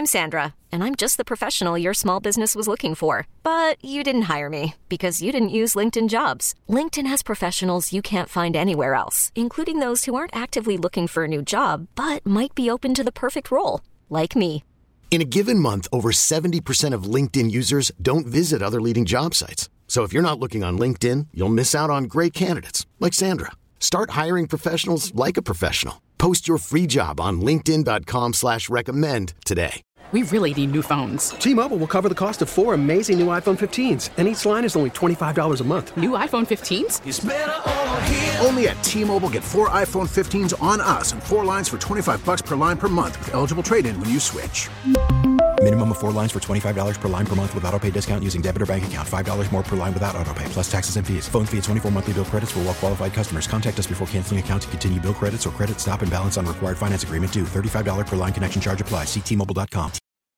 I'm Sandra, and I'm just the professional your small business was looking for. But you didn't hire me because you didn't use LinkedIn Jobs. LinkedIn has professionals you can't find anywhere else, including those who aren't actively looking for a new job, but might be open to the perfect role, like me. In a given month, over 70% of LinkedIn users don't visit other leading job sites. So if you're not looking on LinkedIn, you'll miss out on great candidates like Sandra. Start hiring professionals like a professional. Post your free job on linkedin.com/recommend today. We really need new phones. T-Mobile will cover the cost of 4 amazing new iPhone 15s, and each line is only $25 a month. New iPhone 15s? It's better over here. Only at T-Mobile, get 4 iPhone 15s on us and 4 lines for $25 per line per month with eligible trade-in when you switch. Minimum of 4 lines for $25 per line per month with autopay discount using debit or bank account. $5 more per line without autopay, plus taxes and fees. Phone fee at 24 monthly bill credits for well-qualified customers. Contact us before canceling account to continue bill credits or credit stop and balance on required finance agreement due. $35 per line connection charge applies. See T-Mobile.com.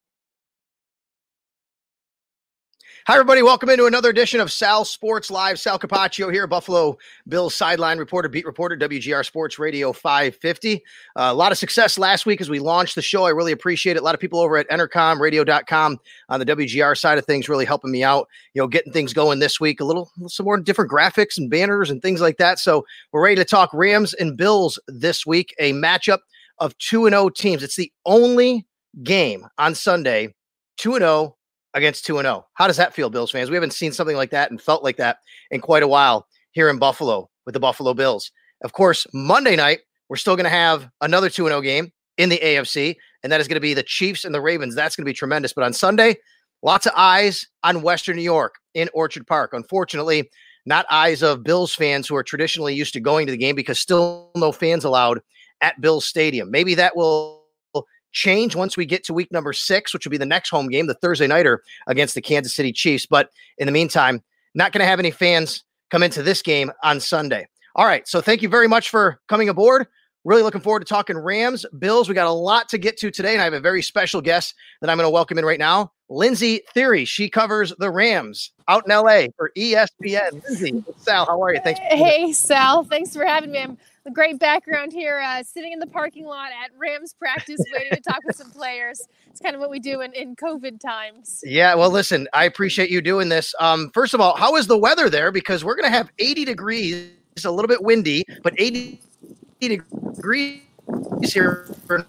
Hi, everybody. Welcome into another edition of Sal Sports Live. Sal Capaccio here, Buffalo Bills sideline reporter, beat reporter, WGR Sports Radio 550. A lot of success last week as we launched the show. I really appreciate it. A lot of people over at entercomradio.com on the WGR side of things really helping me out, getting things going this week. Some more different graphics and banners and things like that. So we're ready to talk Rams and Bills this week, a matchup of 2-0 teams. It's the only game on Sunday, 2-0 against 2-0. How does that feel, Bills fans? We haven't seen something like that and felt like that in quite a while here in Buffalo with the Buffalo Bills. Of course, Monday night, we're still going to have another 2-0 game in the AFC, and that is going to be the Chiefs and the Ravens. That's going to be tremendous. But on Sunday, lots of eyes on Western New York in Orchard Park. Unfortunately, not eyes of Bills fans who are traditionally used to going to the game because still no fans allowed at Bills Stadium. Maybe that will change once we get to week number 6, which will be the next home game, the Thursday nighter against the Kansas City Chiefs. But in the meantime, not going to have any fans come into this game on Sunday. All right. So thank you very much for coming aboard. Really looking forward to talking Rams, Bills. We got a lot to get to today, and I have a very special guest that I'm going to welcome in right now, Lindsey Thiry. She covers the Rams out in LA for ESPN. Lindsey, Sal, how are you? Thanks. Hey, Sal. Thanks for having me. I'm a great background here, sitting in the parking lot at Rams practice, waiting to talk with some players. It's kind of what we do in COVID times. Yeah, well, listen, I appreciate you doing this. First of all, how is the weather there? Because we're going to have 80 degrees. It's a little bit windy, but 80 degrees here.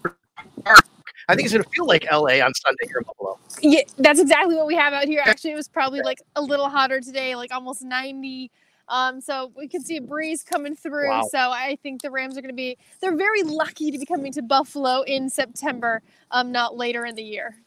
I think it's going to feel like LA on Sunday here in Buffalo. Yeah, that's exactly what we have out here. Actually, it was probably like a little hotter today, like almost 90. So we can see a breeze coming through. Wow. So I think the Rams are going to they're very lucky to be coming to Buffalo in September, not later in the year.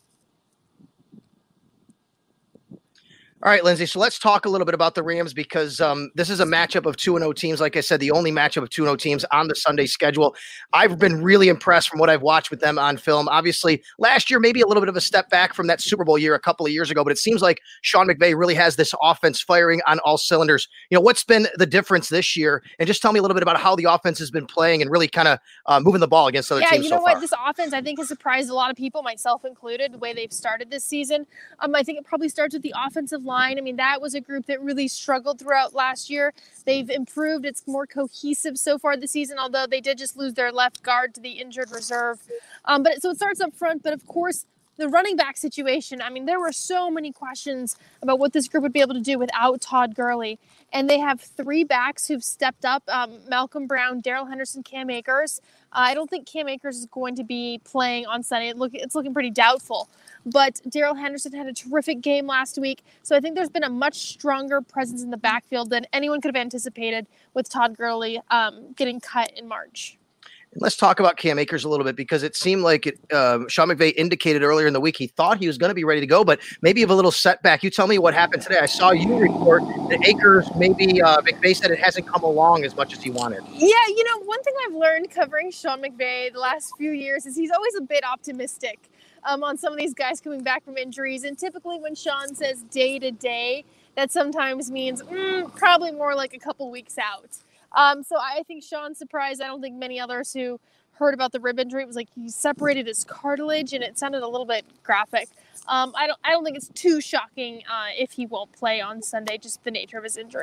All right, Lindsey. So let's talk a little bit about the Rams because this is a matchup of 2-0 teams. Like I said, the only matchup of 2-0 teams on the Sunday schedule. I've been really impressed from what I've watched with them on film. Obviously, last year, maybe a little bit of a step back from that Super Bowl year a couple of years ago, but it seems like Sean McVay really has this offense firing on all cylinders. What's been the difference this year? And just tell me a little bit about how the offense has been playing and really kind of moving the ball against other teams so far. What? This offense, I think, has surprised a lot of people, myself included, the way they've started this season. I think it probably starts with the offensive line. I mean, that was a group that really struggled throughout last year. They've improved. It's more cohesive so far this season, although they did just lose their left guard to the injured reserve. So it starts up front, but of course, the running back situation, I mean, there were so many questions about what this group would be able to do without Todd Gurley. And they have 3 backs who've stepped up, Malcolm Brown, Darrell Henderson, Cam Akers. I don't think Cam Akers is going to be playing on Sunday. It's looking pretty doubtful. But Darrell Henderson had a terrific game last week. So I think there's been a much stronger presence in the backfield than anyone could have anticipated with Todd Gurley getting cut in March. Let's talk about Cam Akers a little bit because it seemed like Sean McVay indicated earlier in the week he thought he was going to be ready to go, but maybe have a little setback. You tell me what happened today. I saw you report that Akers maybe McVay said it hasn't come along as much as he wanted. Yeah, one thing I've learned covering Sean McVay the last few years is he's always a bit optimistic on some of these guys coming back from injuries. And typically when Sean says day to day, that sometimes means probably more like a couple weeks out. So I think Sean's surprised. I don't think many others who heard about the rib injury. It was like he separated his cartilage, and it sounded a little bit graphic. I don't think it's too shocking if he won't play on Sunday, just the nature of his injury.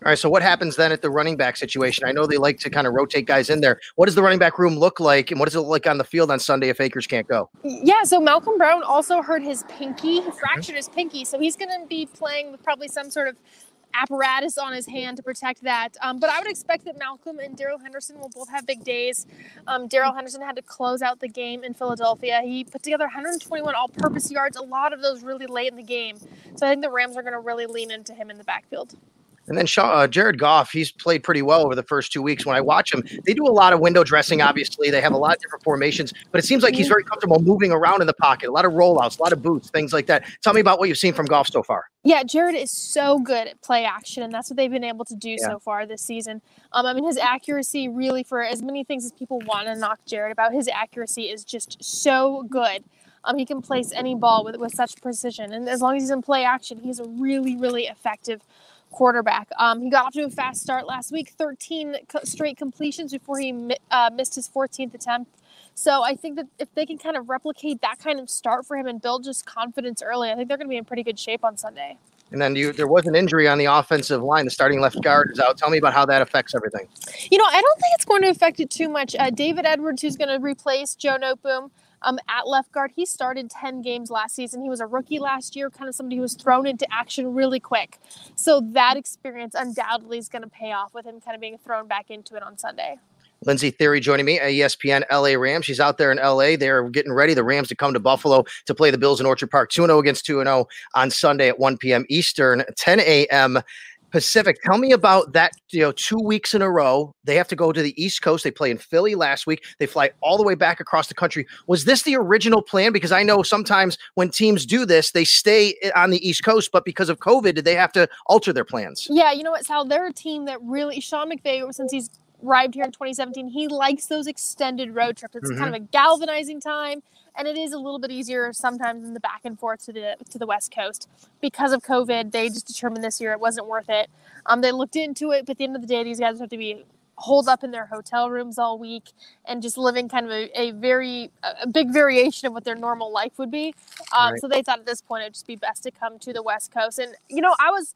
All right, so what happens then at the running back situation? I know they like to kind of rotate guys in there. What does the running back room look like, and what does it look like on the field on Sunday if Akers can't go? Yeah, so Malcolm Brown also hurt his pinky. He fractured his pinky, so he's going to be playing with probably some sort of apparatus on his hand to protect that. But I would expect that Malcolm and Darrell Henderson will both have big days. Darrell Henderson had to close out the game in Philadelphia. He put together 121 all-purpose yards, a lot of those really late in the game. So I think the Rams are going to really lean into him in the backfield. And then Jared Goff, he's played pretty well over the first 2 weeks. When I watch him, they do a lot of window dressing, obviously. They have a lot of different formations, but it seems like he's very comfortable moving around in the pocket, a lot of rollouts, a lot of boots, things like that. Tell me about what you've seen from Goff so far. Yeah, Jared is so good at play action, and that's what they've been able to do so far this season. I mean, his accuracy really, for as many things as people want to knock Jared about, his accuracy is just so good. He can place any ball with such precision, and as long as he's in play action, he's a really, really effective quarterback. He got off to a fast start last week, 13 straight completions before he missed his 14th attempt. So I think that if they can kind of replicate that kind of start for him and build just confidence early, I think they're going to be in pretty good shape on Sunday. And then there was an injury on the offensive line. The starting left guard is out. Tell me about how that affects everything. I don't think it's going to affect it too much. David Edwards, who's going to replace Joe Noteboom, at left guard, he started 10 games last season. He was a rookie last year, kind of somebody who was thrown into action really quick. So that experience undoubtedly is going to pay off with him kind of being thrown back into it on Sunday. Lindsay Theory joining me at ESPN LA Rams. She's out there in LA. They're getting ready, the Rams, to come to Buffalo to play the Bills in Orchard Park. 2-0 against 2-0 on Sunday at 1 p.m. Eastern, 10 a.m. Pacific. Tell me about that. 2 weeks in a row, they have to go to the East Coast. They play in Philly last week. They fly all the way back across the country. Was this the original plan? Because I know sometimes when teams do this, they stay on the East Coast, but because of COVID, did they have to alter their plans? Yeah, you know what, Sal? They're a team that really, Sean McVay, since he's arrived here in 2017, he likes those extended road trips. It's kind of a galvanizing time, and it is a little bit easier sometimes in the back and forth to the West Coast. Because of COVID, they just determined this year it wasn't worth it. They looked into it, but at the end of the day, these guys have to be holed up in their hotel rooms all week and just living kind of a big variation of what their normal life would be. Right. So they thought at this point it'd just be best to come to the West Coast. And I was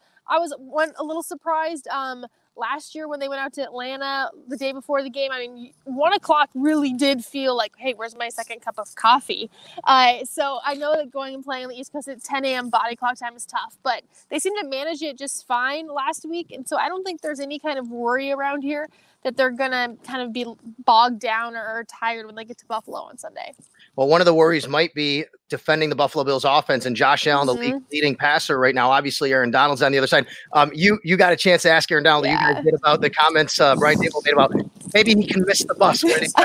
a little surprised. Last year when they went out to Atlanta the day before the game, I mean, 1 o'clock really did feel like, hey, where's my second cup of coffee? So I know that going and playing on the East Coast at 10 a.m. body clock time is tough, but they seem to manage it just fine last week. And so I don't think there's any kind of worry around here that they're going to kind of be bogged down or tired when they get to Buffalo on Sunday. Well, one of the worries might be defending the Buffalo Bills offense, and Josh Allen, the leading passer right now. Obviously, Aaron Donald's on the other side. You got a chance to ask Aaron Donald. You guys did about the comments Brian Daboll made about maybe he can miss the bus. What did he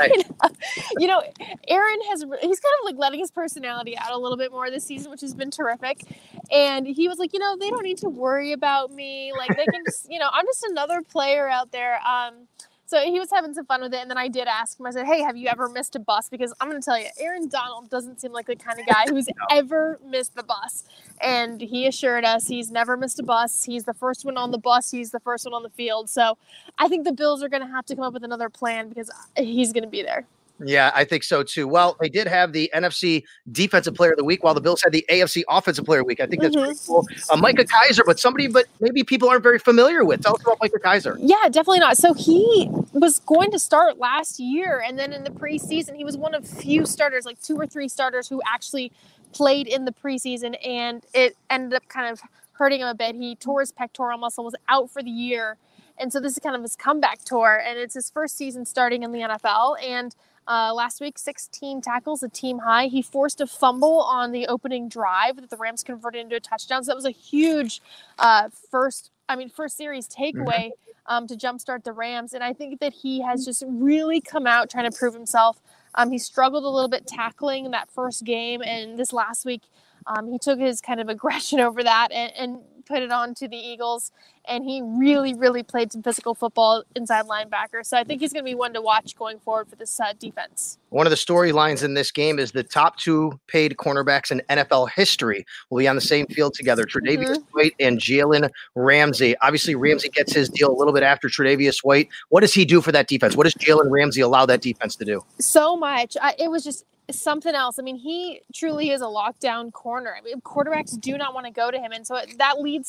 say? Aaron he's kind of like letting his personality out a little bit more this season, which has been terrific. And he was like, they don't need to worry about me. Like they can just, I'm just another player out there. So he was having some fun with it, and then I did ask him, I said, hey, have you ever missed a bus? Because I'm going to tell you, Aaron Donald doesn't seem like the kind of guy who's ever missed the bus. And he assured us he's never missed a bus. He's the first one on the bus. He's the first one on the field. So I think the Bills are going to have to come up with another plan because he's going to be there. Yeah, I think so too. Well, they did have the NFC Defensive Player of the Week, while the Bills had the AFC Offensive Player of the Week. I think that's pretty cool. Micah Kiser, but maybe people aren't very familiar with. Tell us about Micah Kiser. Yeah, definitely not. So he was going to start last year, and then in the preseason, he was one of few starters, like 2 or 3 starters who actually played in the preseason, and it ended up kind of hurting him a bit. He tore his pectoral muscle, was out for the year, and so this is kind of his comeback tour, and it's his first season starting in the NFL, and last week, 16 tackles, a team high. He forced a fumble on the opening drive that the Rams converted into a touchdown. So that was a huge first series takeaway to jumpstart the Rams. And I think that he has just really come out trying to prove himself. He struggled a little bit tackling in that first game. And this last week, he took his kind of aggression over that and put it on to the Eagles. And he really, really played some physical football inside linebacker. So I think he's going to be one to watch going forward for this defense. One of the storylines in this game is the top 2 paid cornerbacks in NFL history will be on the same field together, Tre'Davious White and Jalen Ramsey. Obviously, Ramsey gets his deal a little bit after Tre'Davious White. What does he do for that defense? What does Jalen Ramsey allow that defense to do? So much. It was just something else. I mean, he truly is a lockdown corner. I mean, quarterbacks do not want to go to him. And so that led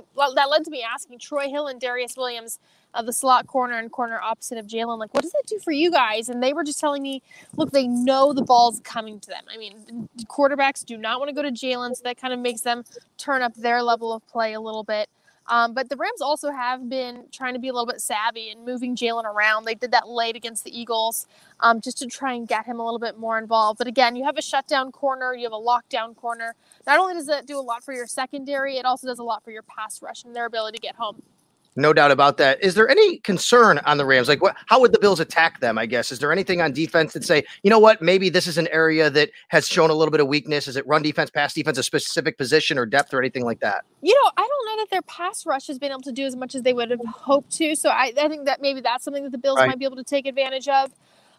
to me asking Troy Hill and Darius Williams, the slot corner and corner opposite of Jalen, like, what does that do for you guys? And they were just telling me, look, they know the ball's coming to them. I mean, quarterbacks do not want to go to Jalen, so that kind of makes them turn up their level of play a little bit. But the Rams also have been trying to be a little bit savvy and moving Jalen around. They did that late against the Eagles just to try and get him a little bit more involved. But again, you have a shutdown corner, you have a lockdown corner. Not only does that do a lot for your secondary, it also does a lot for your pass rush and their ability to get home. No doubt about that. Is there any concern on the Rams? Like, how would the Bills attack them, I guess? Is there anything on defense that say, you know what, maybe this is an area that has shown a little bit of weakness? Is it run defense, pass defense, a specific position or depth or anything like that? You know, I don't know that their pass rush has been able to do as much as they would have hoped to. So I think that maybe that's something that the Bills might be able to take advantage of.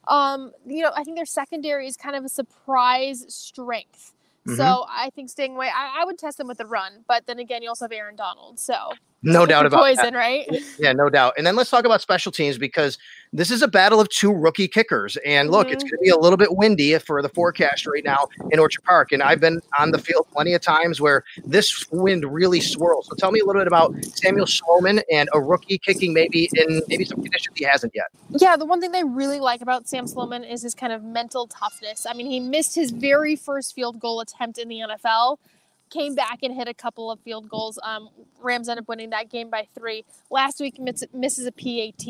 You know, I think their secondary is kind of a surprise strength. Mm-hmm. So I think staying away, I would test them with the run. But then again, you also have Aaron Donald. So no doubt about poison, that. Right? Yeah, no doubt. And then let's talk about special teams, because this is a battle of two rookie kickers. And look, it's going to be a little bit windy for the forecast right now in Orchard Park. And I've been on the field plenty of times where this wind really swirls. So tell me a little bit about Samuel Sloman and a rookie kicking maybe in some conditions he hasn't yet. Yeah, the one thing they really like about Sam Sloman is his kind of mental toughness. I mean, he missed his very first field goal attempt in the NFL. Came back and hit a couple of field goals. Rams ended up winning that game by 3. Last week misses a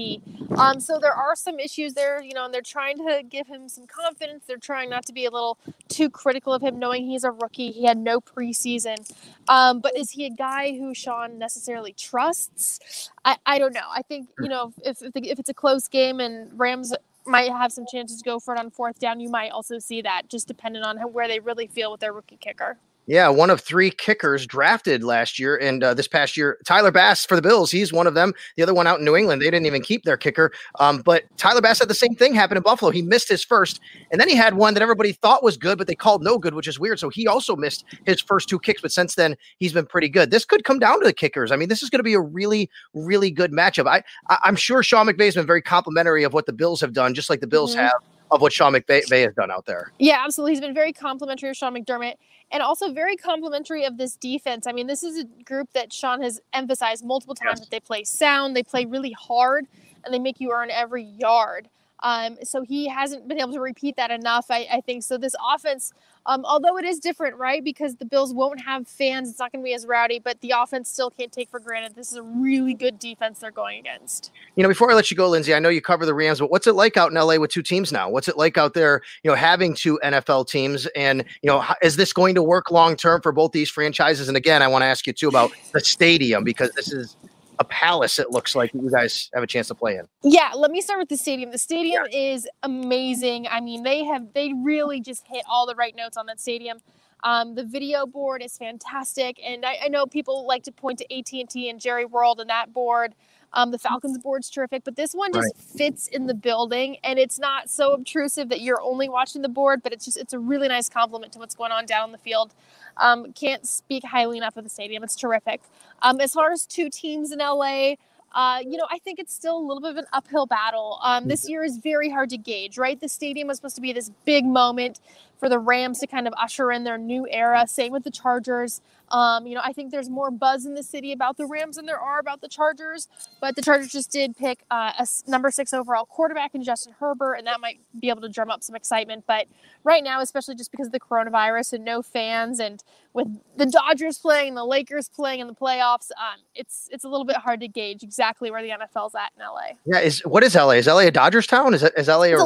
PAT. So there are some issues there, you know, and they're trying to give him some confidence. They're trying not to be a little too critical of him, knowing he's a rookie. He had no preseason. But is he a guy who Sean necessarily trusts? I don't know. I think, you know, if it's a close game and Rams might have some chances to go for it on 4th down, you might also see that, just depending on where they really feel with their rookie kicker. Yeah, one of 3 kickers drafted last year and this past year. Tyler Bass for the Bills, he's one of them. The other one out in New England, they didn't even keep their kicker. But Tyler Bass had the same thing happen in Buffalo. He missed his first, and then he had one that everybody thought was good, but they called no good, which is weird. So he also missed his first 2 kicks, but since then he's been pretty good. This could come down to the kickers. I mean, this is going to be a really, really good matchup. I'm sure Sean McVay has been very complimentary of what the Bills have done, just like the Bills have of what Sean McVay has done out there. Yeah, absolutely. He's been very complimentary of Sean McDermott and also very complimentary of this defense. I mean, this is a group that Sean has emphasized multiple times that they play sound, they play really hard, and they make you earn every yard. So he hasn't been able to repeat that enough, I think. So this offense, although it is different, right, because the Bills won't have fans, it's not going to be as rowdy, but the offense still can't take for granted this is a really good defense they're going against. You know, before I let you go, Lindsay, I know you cover the Rams, but what's it like out in LA with 2 teams now? What's it like out there, you know, having 2 NFL teams? And, you know, is this going to work long-term for both these franchises? And again, I want to ask you too about the stadium, because this is a palace, it looks like, you guys have a chance to play in. Yeah, let me start with the stadium. The stadium is amazing. I mean, they really just hit all the right notes on that stadium. The video board is fantastic, and I know people like to point to AT&T and Jerry World and that board. The Falcons board's terrific, but this one just fits in the building, and it's not so obtrusive that you're only watching the board, but it's a really nice compliment to what's going on down the field. Can't speak highly enough of the stadium. It's terrific. As far as 2 teams in LA, you know, I think it's still a little bit of an uphill battle. This year is very hard to gauge, right? The stadium was supposed to be this big moment for the Rams to kind of usher in their new era. Same with the Chargers. You know, I think there's more buzz in the city about the Rams than there are about the Chargers, but the Chargers just did pick a number 6 overall quarterback in Justin Herbert, and that might be able to drum up some excitement. But right now, especially just because of the coronavirus and no fans, and with the Dodgers playing and the Lakers playing in the playoffs, it's a little bit hard to gauge exactly where the NFL's at in LA. Yeah, what is LA? Is LA a Dodgers town? Is LA a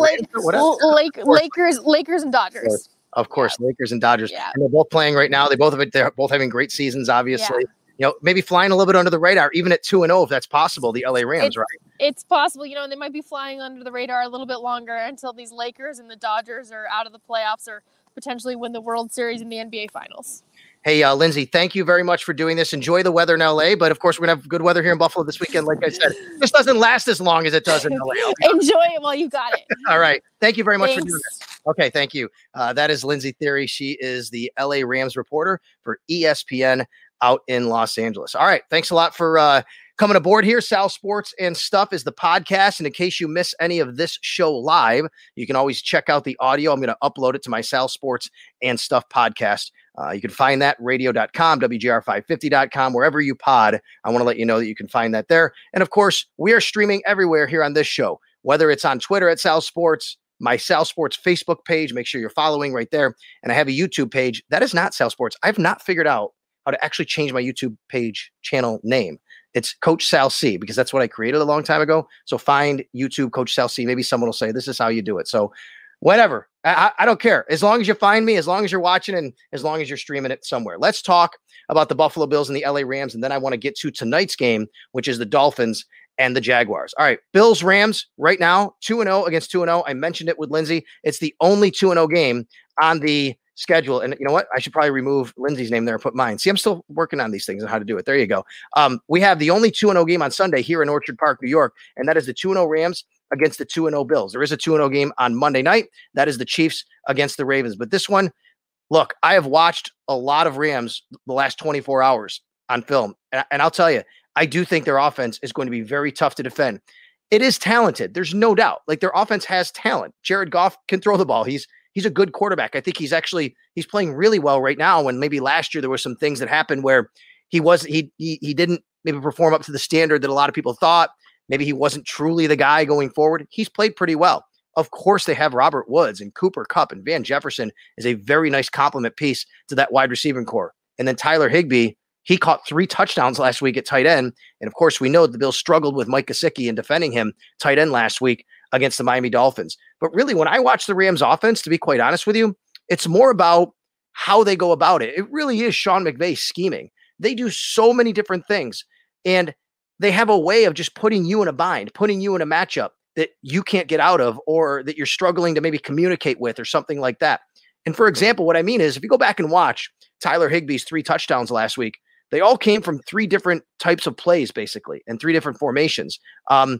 Lakers and Dodgers? Of course, Lakers and Dodgers. Yeah. And they're both playing right now. They're both having great seasons, obviously. Yeah. You know, maybe flying a little bit under the radar, even at 2-0, if that's possible, the LA Rams, right? It's possible, you know, and they might be flying under the radar a little bit longer until these Lakers and the Dodgers are out of the playoffs or potentially win the World Series in the NBA Finals. Hey, Lindsay, thank you very much for doing this. Enjoy the weather in LA, but of course, we're going to have good weather here in Buffalo this weekend. Like I said, this doesn't last as long as it does in LA. Enjoy it while you got it. All right. Thank you very much for doing this. Okay, thank you. That is Lindsay Theory. She is the LA Rams reporter for ESPN out in Los Angeles. All right. Thanks a lot for Coming aboard here, Sal Sports and Stuff is the podcast. And in case you miss any of this show live, you can always check out the audio. I'm going to upload it to my Sal Sports and Stuff podcast. You can find that radio.com, WGR550.com, wherever you pod. I want to let you know that you can find that there. And of course, we are streaming everywhere here on this show, whether it's on Twitter at Sal Sports, my Sal Sports Facebook page. Make sure you're following right there. And I have a YouTube page. That is not Sal Sports. I've not figured out how to actually change my YouTube page channel name. It's Coach Sal C, because that's what I created a long time ago. So find YouTube Coach Sal C. Maybe someone will say, this is how you do it. So whatever. I don't care. As long as you find me, as long as you're watching, and as long as you're streaming it somewhere. Let's talk about the Buffalo Bills and the LA Rams. And then I want to get to tonight's game, which is the Dolphins and the Jaguars. All right. Bills Rams right now, 2-0 against 2-0. I mentioned it with Lindsay. It's the only 2-0 game on the schedule. And you know what? I should probably remove Lindsay's name there and put mine. See, I'm still working on these things and how to do it. There you go. We have the only 2-0 game on Sunday here in Orchard Park, New York, and that is the 2-0 Rams against the 2-0 Bills. There is a 2-0 game on Monday night. That is the Chiefs against the Ravens. But this one, look, I have watched a lot of Rams the last 24 hours on film. And I'll tell you, I do think their offense is going to be very tough to defend. It is talented. There's no doubt. Like, their offense has talent. Jared Goff can throw the ball. He's a good quarterback. I think he's playing really well right now, when maybe last year there were some things that happened where he didn't maybe perform up to the standard that a lot of people thought. Maybe he wasn't truly the guy going forward. He's played pretty well. Of course, they have Robert Woods and Cooper Kupp, and Van Jefferson is a very nice complement piece to that wide receiving core. And then Tyler Higbee, he caught 3 touchdowns last week at tight end. And of course, we know the Bills struggled with Mike Gesicki in defending him tight end last week against the Miami Dolphins. But really, when I watch the Rams offense, to be quite honest with you, it's more about how they go about it. It really is Sean McVay scheming. They do so many different things, and they have a way of just putting you in a bind, putting you in a matchup that you can't get out of, or that you're struggling to maybe communicate with, or something like that. And for example, what I mean is, if you go back and watch Tyler Higbee's 3 touchdowns last week, they all came from 3 different types of plays, basically, and 3 different formations. 2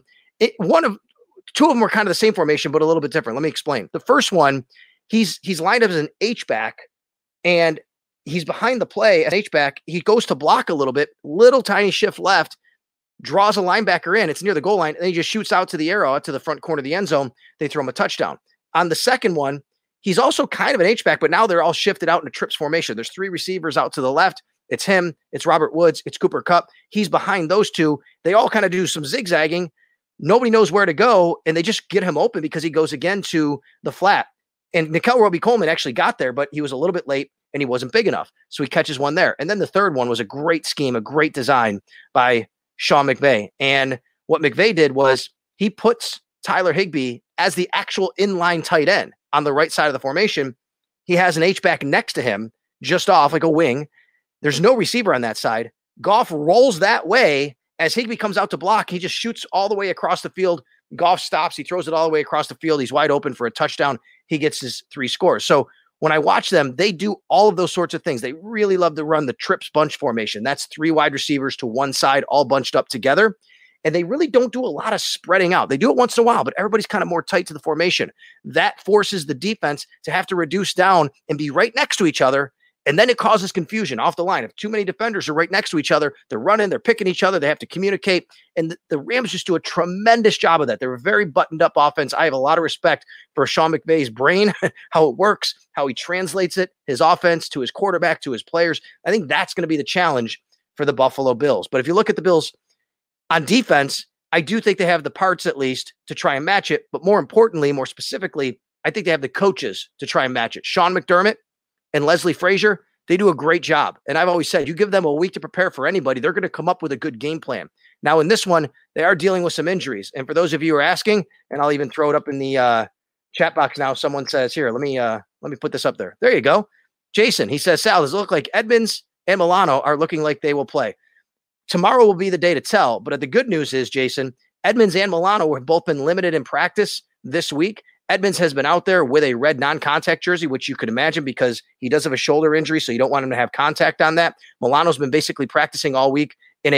of them were kind of the same formation, but a little bit different. Let me explain. The first one, he's lined up as an H-back, and he's behind the play as H-back. He goes to block a little bit, little tiny shift left, draws a linebacker in. It's near the goal line, and then he just shoots out to the arrow, out to the front corner of the end zone. They throw him a touchdown. On the second one, he's also kind of an H-back, but now they're all shifted out in a trips formation. There's 3 receivers out to the left. It's him, it's Robert Woods, it's Cooper Kupp. He's behind those 2. They all kind of do some zigzagging. Nobody knows where to go, and they just get him open because he goes again to the flat. And Nickel Roby-Coleman actually got there, but he was a little bit late, and he wasn't big enough. So he catches one there. And then the third one was a great scheme, a great design by Sean McVay. And what McVay did was he puts Tyler Higbee as the actual inline tight end on the right side of the formation. He has an H-back next to him, just off like a wing. There's no receiver on that side. Goff rolls that way. As Higbee comes out to block, he just shoots all the way across the field. Goff stops. He throws it all the way across the field. He's wide open for a touchdown. He gets his 3 scores. So when I watch them, they do all of those sorts of things. They really love to run the trips bunch formation. That's 3 wide receivers to one side, all bunched up together. And they really don't do a lot of spreading out. They do it once in a while, but everybody's kind of more tight to the formation. That forces the defense to have to reduce down and be right next to each other. And then it causes confusion off the line. If too many defenders are right next to each other, they're running, they're picking each other, they have to communicate. And the Rams just do a tremendous job of that. They're a very buttoned up offense. I have a lot of respect for Sean McVay's brain, how it works, how he translates it, his offense to his quarterback, to his players. I think that's going to be the challenge for the Buffalo Bills. But if you look at the Bills on defense, I do think they have the parts, at least, to try and match it. But more importantly, more specifically, I think they have the coaches to try and match it. Sean McDermott and Leslie Frazier, they do a great job. And I've always said, you give them a week to prepare for anybody, they're going to come up with a good game plan. Now, in this one, they are dealing with some injuries. And for those of you who are asking, and I'll even throw it up in the chat box now, someone says, here, let me put this up there. There you go. Jason, he says, Sal, does it look like Edmonds and Milano are looking like they will play? Tomorrow will be the day to tell. But the good news is, Jason, Edmonds and Milano have both been limited in practice this week. Edmonds has been out there with a red non-contact jersey, which you could imagine because he does have a shoulder injury, so you don't want him to have contact on that. Milano's been basically practicing all week in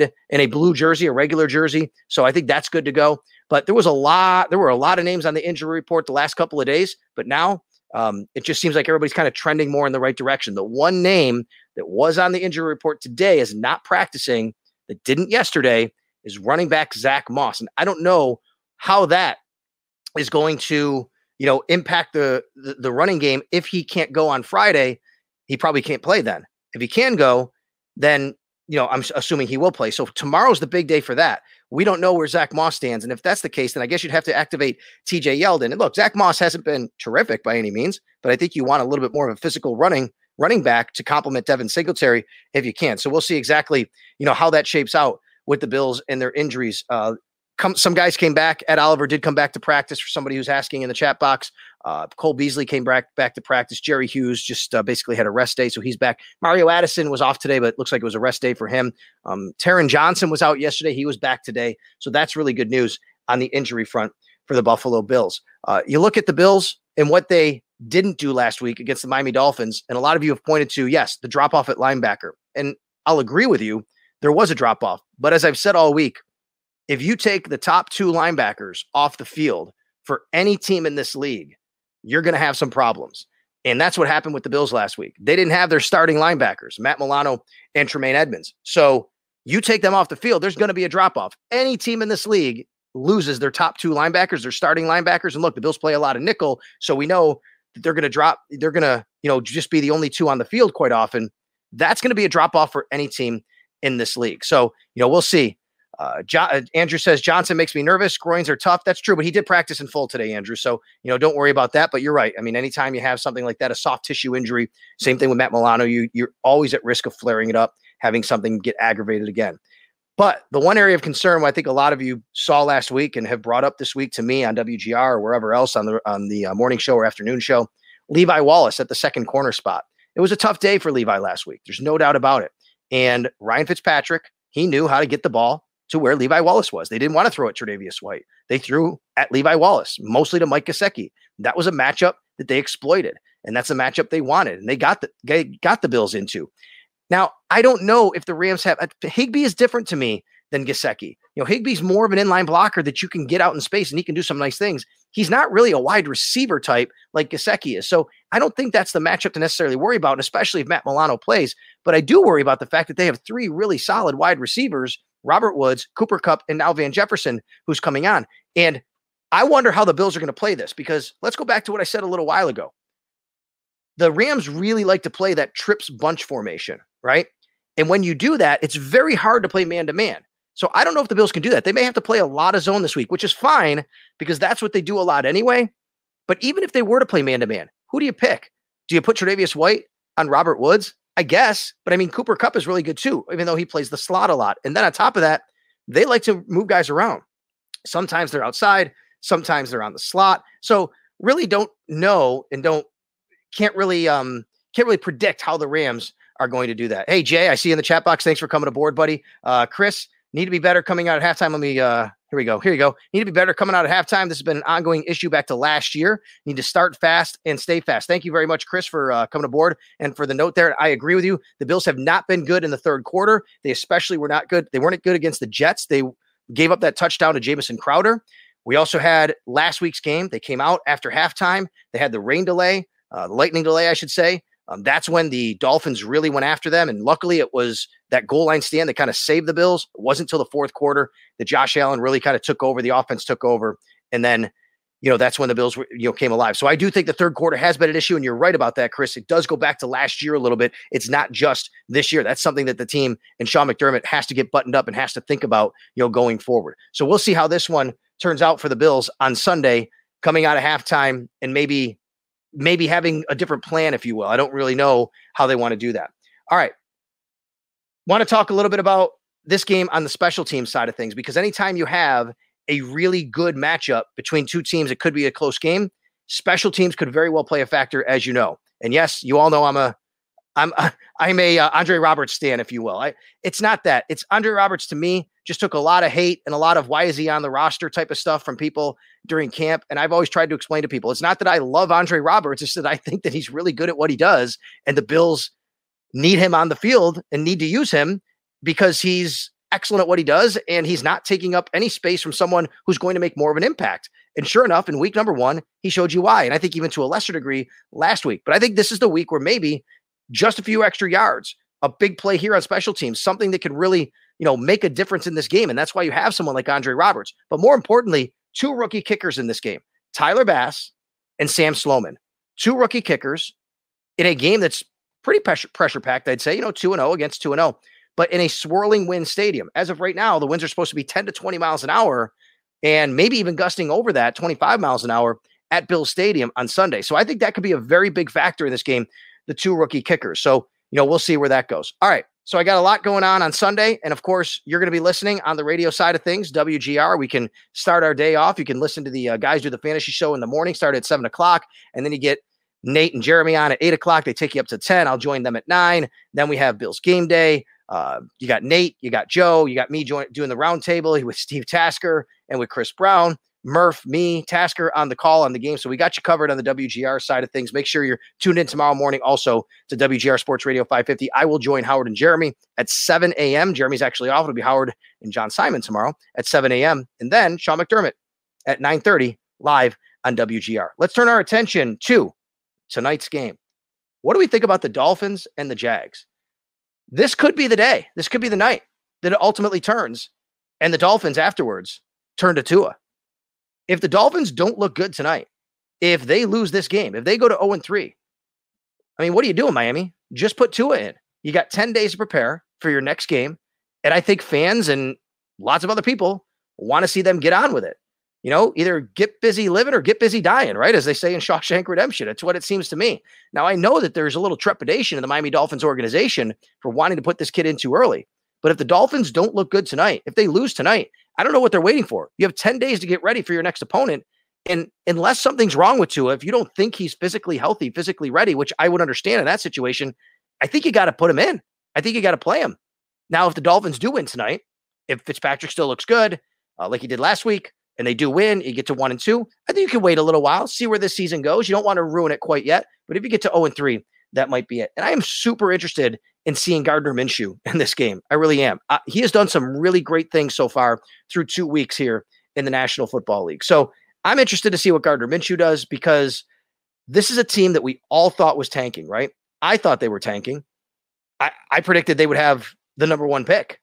a blue jersey, a regular jersey. So I think that's good to go. But there were a lot of names on the injury report the last couple of days, but now it just seems like everybody's kind of trending more in the right direction. The one name that was on the injury report today is not practicing, that didn't yesterday is running back Zach Moss. And I don't know how that is going to, impact the running game. If he can't go on Friday, he probably can't play then. If he can go, then, I'm assuming he will play. So tomorrow's the big day for that. We don't know where Zach Moss stands. And if that's the case, then I guess you'd have to activate TJ Yeldon. And look, Zach Moss hasn't been terrific by any means, but I think you want a little bit more of a physical running back to complement Devin Singletary if you can. So we'll see exactly, how that shapes out with the Bills and their injuries. Some guys came back. Ed Oliver did come back to practice for somebody who's asking in the chat box. Cole Beasley came back to practice. Jerry Hughes just basically had a rest day, so he's back. Mario Addison was off today, but it looks like it was a rest day for him. Taron Johnson was out yesterday. He was back today. So that's really good news on the injury front for the Buffalo Bills. You look at the Bills and what they didn't do last week against the Miami Dolphins, and a lot of you have pointed to, yes, the drop-off at linebacker. And I'll agree with you. There was a drop-off. But as I've said all week, if you take the top two linebackers off the field for any team in this league, you're going to have some problems. And that's what happened with the Bills last week. They didn't have their starting linebackers, Matt Milano and Tremaine Edmonds. So you take them off the field, there's going to be a drop-off. Any team in this league loses their top two linebackers, their starting linebackers. And look, the Bills play a lot of nickel, so we know that they're going to drop. They're going to, just be the only two on the field quite often. That's going to be a drop-off for any team in this league. So, we'll see. Andrew says, Johnson makes me nervous. Groins are tough. That's true, but he did practice in full today, Andrew. So, don't worry about that, but you're right. I mean, anytime you have something like that, a soft tissue injury, same thing with Matt Milano, you're always at risk of flaring it up, having something get aggravated again. But the one area of concern, I think a lot of you saw last week and have brought up this week to me on WGR or wherever else on the morning show or afternoon show, Levi Wallace at the second corner spot. It was a tough day for Levi last week. There's no doubt about it. And Ryan Fitzpatrick, he knew how to get the ball to where Levi Wallace was. They didn't want to throw at Tre'Davious White. They threw at Levi Wallace, mostly to Mike Gesicki. That was a matchup that they exploited, and that's a matchup they wanted, and they got the Bills into. Now, I don't know if the Rams have Higbee is different to me than Gesicki. Higbee's more of an inline blocker that you can get out in space, and he can do some nice things. He's not really a wide receiver type like Gesicki is. So I don't think that's the matchup to necessarily worry about, especially if Matt Milano plays. But I do worry about the fact that they have three really solid wide receivers, Robert Woods, Cooper Kupp, and now Van Jefferson, who's coming on. And I wonder how the Bills are going to play this, because let's go back to what I said a little while ago. The Rams really like to play that trips bunch formation, right? And when you do that, it's very hard to play man-to-man. So I don't know if the Bills can do that. They may have to play a lot of zone this week, which is fine because that's what they do a lot anyway. But even if they were to play man-to-man, who do you pick? Do you put Tre'Davious White on Robert Woods? I guess. But I mean, Cooper Kupp is really good too, even though he plays the slot a lot. And then on top of that, they like to move guys around. Sometimes they're outside. Sometimes they're on the slot. So really don't know and can't really predict how the Rams are going to do that. Hey, Jay, I see you in the chat box. Thanks for coming aboard, buddy. Chris, need to be better coming out at halftime. Let me, here we go. Need to be better coming out at halftime. This has been an ongoing issue back to last year. Need to start fast and stay fast. Thank you very much, Chris, for coming aboard and for the note there. I agree with you. The Bills have not been good in the third quarter. They especially were not good. They weren't good against the Jets. They gave up that touchdown to Jamison Crowder. We also had last week's game. They came out after halftime. They had the rain delay, the lightning delay, I should say. That's when the Dolphins really went after them. And luckily it was that goal line stand that kind of saved the Bills. It wasn't until the fourth quarter that Josh Allen really kind of took over. The offense took over. And then, that's when the Bills came alive. So I do think the third quarter has been an issue. And you're right about that, Chris. It does go back to last year a little bit. It's not just this year. That's something that the team and Sean McDermott has to get buttoned up and has to think about, going forward. So we'll see how this one turns out for the Bills on Sunday, coming out of halftime and maybe having a different plan, if you will. I don't really know how they want to do that. All right. Want to talk a little bit about this game on the special team side of things, because anytime you have a really good matchup between two teams, it could be a close game. Special teams could very well play a factor, as you know. And yes, you all know I'm a Andre Roberts stan, if you will. It's not that. It's Andre Roberts, to me, just took a lot of hate and a lot of why is he on the roster type of stuff from people during camp. And I've always tried to explain to people, it's not that I love Andre Roberts. It's that I think that he's really good at what he does. And the Bills need him on the field and need to use him because he's excellent at what he does. And he's not taking up any space from someone who's going to make more of an impact. And sure enough, in week number 1, he showed you why. And I think even to a lesser degree last week. But I think this is the week where maybe just a few extra yards, a big play here on special teams, something that can really, make a difference in this game. And that's why you have someone like Andre Roberts. But more importantly, 2 rookie kickers in this game, Tyler Bass and Sam Sloman. 2 rookie kickers in a game that's pretty pressure-packed, I'd say, 2-0 against 2-0, but in a swirling wind stadium. As of right now, the winds are supposed to be 10 to 20 miles an hour and maybe even gusting over that, 25 miles an hour at Bills Stadium on Sunday. So I think that could be a very big factor in this game, the 2 rookie kickers. So, we'll see where that goes. All right. So I got a lot going on Sunday. And of course, you're going to be listening on the radio side of things, WGR. We can start our day off. You can listen to the guys do the fantasy show in the morning, start at 7 o'clock. And then you get Nate and Jeremy on at 8 o'clock. They take you up to 10. I'll join them at 9. Then we have Bills Game Day. You got Nate, you got Joe, you got me doing the round table with Steve Tasker and with Chris Brown, Murph, me, Tasker on the call on the game. So we got you covered on the WGR side of things. Make sure you're tuned in tomorrow morning also to WGR Sports Radio 550. I will join Howard and Jeremy at 7 a.m. Jeremy's actually off. It'll be Howard and John Simon tomorrow at 7 a.m. And then Sean McDermott at 9:30 live on WGR. Let's turn our attention to tonight's game. What do we think about the Dolphins and the Jags? This could be the day. This could be the night that it ultimately turns and the Dolphins afterwards turn to Tua. If the Dolphins don't look good tonight, if they lose this game, if they go to 0-3, what are you doing, Miami? Just put Tua in. You got 10 days to prepare for your next game. And I think fans and lots of other people want to see them get on with it. Either get busy living or get busy dying, right? As they say in Shawshank Redemption. It's what it seems to me. Now, I know that there's a little trepidation in the Miami Dolphins organization for wanting to put this kid in too early. But if the Dolphins don't look good tonight, if they lose tonight, I don't know what they're waiting for. You have 10 days to get ready for your next opponent. And unless something's wrong with Tua, if you don't think he's physically healthy, physically ready, which I would understand in that situation, I think you got to put him in. I think you got to play him. Now, if the Dolphins do win tonight, if Fitzpatrick still looks good, like he did last week, and they do win, you get to 1-2, I think you can wait a little while, see where this season goes. You don't want to ruin it quite yet, but if you get to 0-3, that might be it. And I am super interested in seeing Gardner Minshew in this game. I really am. He has done some really great things so far through 2 weeks here in the National Football League. So I'm interested to see what Gardner Minshew does because this is a team that we all thought was tanking, right? I thought they were tanking. I predicted they would have the number 1 pick.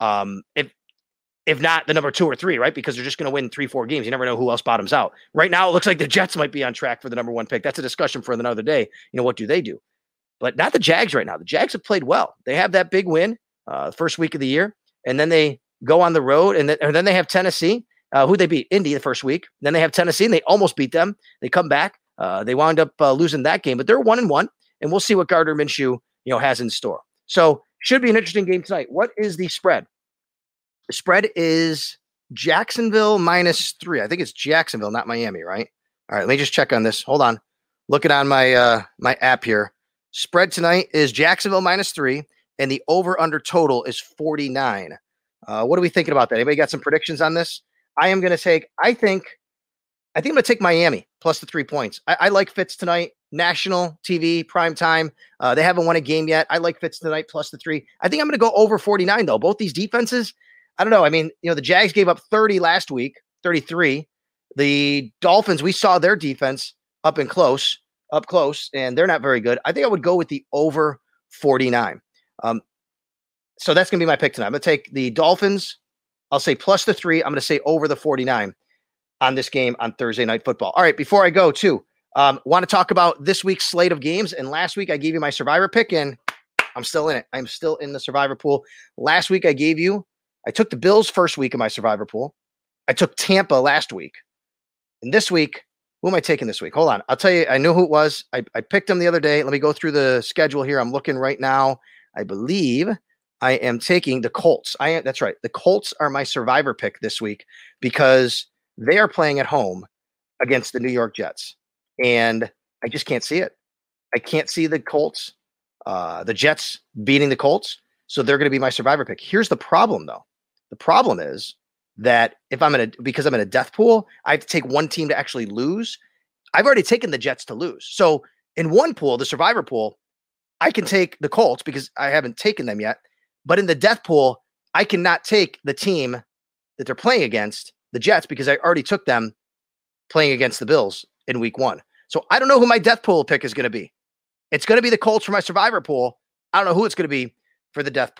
If not the number 2 or 3, right? Because they're just going to win 3-4 games. You never know who else bottoms out. Right now, it looks like the Jets might be on track for the number 1 pick. That's a discussion for another day. What do they do? But not the Jags right now. The Jags have played well. They have that big win first week of the year, and then they go on the road, and then they have Tennessee, who they beat, Indy, the first week. Then they have Tennessee, and they almost beat them. They come back. They wound up losing that game, but they're 1-1, and we'll see what Gardner Minshew has in store. So should be an interesting game tonight. What is the spread? The spread is Jacksonville -3. I think it's Jacksonville, not Miami, right? All right, let me just check on this. Hold on. Looking on my my app here. Spread tonight is Jacksonville -3, and the over-under total is 49. What are we thinking about that? Anybody got some predictions on this? I am going to take, I think I'm going to take Miami plus the 3 points. I like Fitz tonight. National TV, prime time. They haven't won a game yet. I like Fitz tonight plus the 3. I think I'm going to go over 49, though. Both these defenses, I don't know. The Jags gave up 30 last week, 33. The Dolphins, we saw their defense up close, and they're not very good. I think I would go with the over 49. So that's going to be my pick tonight. I'm going to take the Dolphins. I'll say plus the 3. I'm going to say over the 49 on this game on Thursday Night Football. All right, before I go, too, want to talk about this week's slate of games. And last week I gave you my Survivor pick, and I'm still in it. I'm still in the Survivor pool. Last week I took the Bills first week of my Survivor pool. I took Tampa last week. And this week, who am I taking this week? Hold on. I'll tell you, I knew who it was. I picked them the other day. Let me go through the schedule here. I'm looking right now. I believe I am taking the Colts. That's right. The Colts are my Survivor pick this week because they are playing at home against the New York Jets. And I just can't see it. I can't see the Colts, the Jets beating the Colts. So they're going to be my Survivor pick. Here's the problem, though. The problem is that because I'm in a death pool, I have to take one team to actually lose. I've already taken the Jets to lose. So in one pool, the Survivor pool, I can take the Colts because I haven't taken them yet. But in the death pool, I cannot take the team that they're playing against, the Jets, because I already took them playing against the Bills in week 1. So I don't know who my death pool pick is going to be. It's going to be the Colts for my Survivor pool. I don't know who it's going to be for the death pool.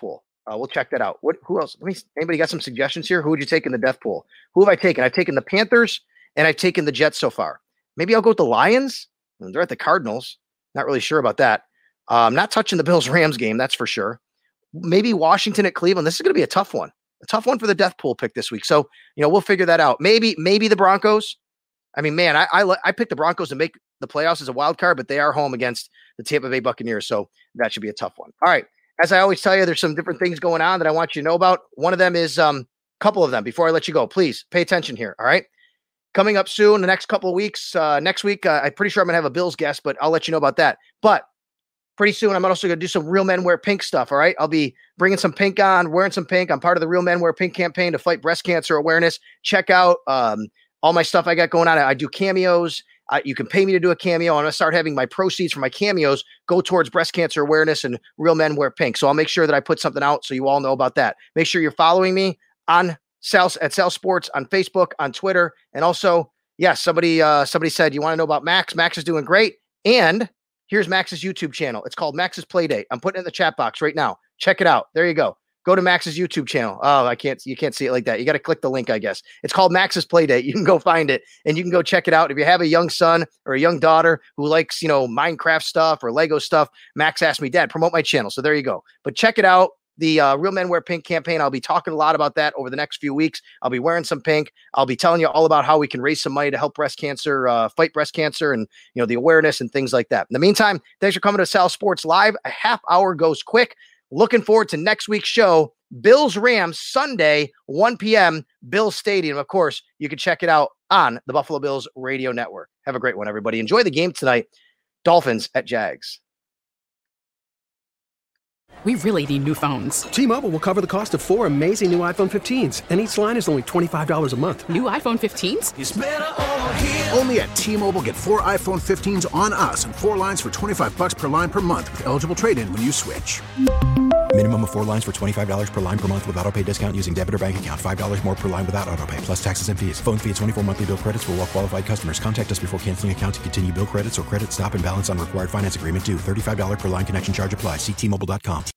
We'll check that out. Who else? Anybody got some suggestions here? Who would you take in the death pool? Who have I taken? I've taken the Panthers and I've taken the Jets so far. Maybe I'll go with the Lions. They're at the Cardinals. Not really sure about that. I'm not touching the Bills-Rams game, that's for sure. Maybe Washington at Cleveland. This is going to be a tough one. A tough one for the death pool pick this week. So, we'll figure that out. Maybe the Broncos. I mean, man, I picked the Broncos to make the playoffs as a wild card, but they are home against the Tampa Bay Buccaneers. So that should be a tough one. All right. As I always tell you, there's some different things going on that I want you to know about. One of them is a couple of them. Before I let you go, please pay attention here. All right. Coming up soon, the next couple of weeks, next week, I'm pretty sure I'm going to have a Bills guest, but I'll let you know about that. But pretty soon, I'm also going to do some Real Men Wear Pink stuff, all right? I'll be bringing some pink on, wearing some pink. I'm part of the Real Men Wear Pink campaign to fight breast cancer awareness. Check out all my stuff I got going on. I do cameos. You can pay me to do a cameo. I'm going to start having my proceeds from my cameos go towards breast cancer awareness and Real Men Wear Pink. So I'll make sure that I put something out so you all know about that. Make sure you're following me on at Sal Sports on Facebook, on Twitter. And also, yes, somebody said, you want to know about Max? Max is doing great. And here's Max's YouTube channel. It's called Max's Playdate. I'm putting it in the chat box right now. Check it out. There you go. Go to Max's YouTube channel. Oh, you can't see it like that. You got to click the link, I guess. It's called Max's Playdate. You can go find it and you can go check it out. If you have a young son or a young daughter who likes, Minecraft stuff or Lego stuff, Max asked me, Dad, promote my channel. So there you go. But check it out. The Real Men Wear Pink campaign. I'll be talking a lot about that over the next few weeks. I'll be wearing some pink. I'll be telling you all about how we can raise some money to help breast cancer, fight breast cancer and, the awareness and things like that. In the meantime, thanks for coming to Sal Sports Live. A half hour goes quick. Looking forward to next week's show. Bills-Rams Sunday, 1 p.m. Bills Stadium. Of course, you can check it out on the Buffalo Bills Radio Network. Have a great one, everybody. Enjoy the game tonight. Dolphins at Jags. We really need new phones. T-Mobile will cover the cost of 4 amazing new iPhone 15s, and each line is only $25 a month. New iPhone 15s? It's better over here. Only at T-Mobile, get 4 iPhone 15s on us and 4 lines for $25 per line per month with eligible trade-in when you switch. Minimum of 4 lines for $25 per line per month with autopay discount using debit or bank account. $5 more per line without autopay, plus taxes and fees. Phone fee at 24 monthly bill credits for well-qualified customers. Contact us before canceling account to continue bill credits or credit stop and balance on required finance agreement due. $35 per line connection charge applies. See T-Mobile.com.